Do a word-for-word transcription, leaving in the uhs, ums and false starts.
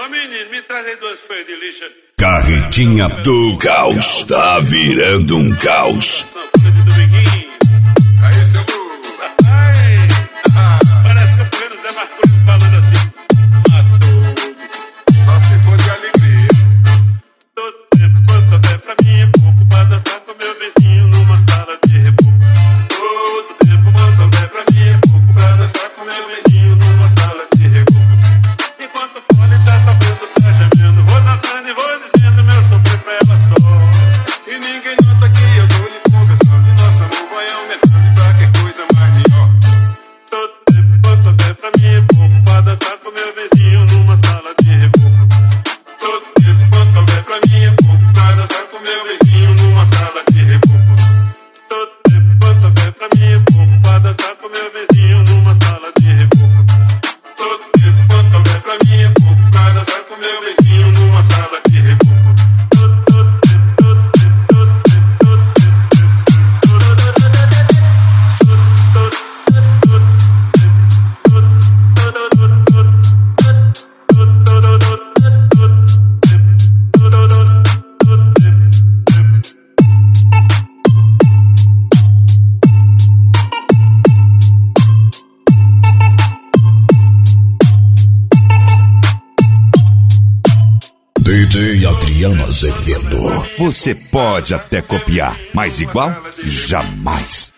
Ô menino, me traz aí duas folhas de lixa. Carretinha do caos, tá virando um caos. Aí, seu burro. Parece que eu tô vendo o Zé Marcolino falando assim. Matou, só se for de alegria. Todo tempo quanto houver pra mim é pouco pra dançar com meu vizinho numa sala de reboco. Todo tempo quanto houver pra mim é pouco pra dançar com meu vizinho numa sala de reboco. Enquanto o fone tá tocando, tá gemendo, vou dançando e vou dizendo meu sofrer pra ela só. E ninguém nota que eu tô lhe conversando e nosso amor vai aumentando pra que coisa mais melhor. Todo tempo quanto houver pra mim é pouco pra dançar com meu vizinho numa sala de reboco. Todo tempo quanto houver pra mim é pouco pra dançar com meu vizinho numa sala de reboco. Todo tempo quanto houver pra mim é pouco pra dançar com meu vizinho numa sala de reboco. Todo tempo quanto houver pra mim é pouco pra dançar com meu vizinho numa sala de reboco. D J Adriano Azevedo. Você pode até copiar, mas igual, jamais.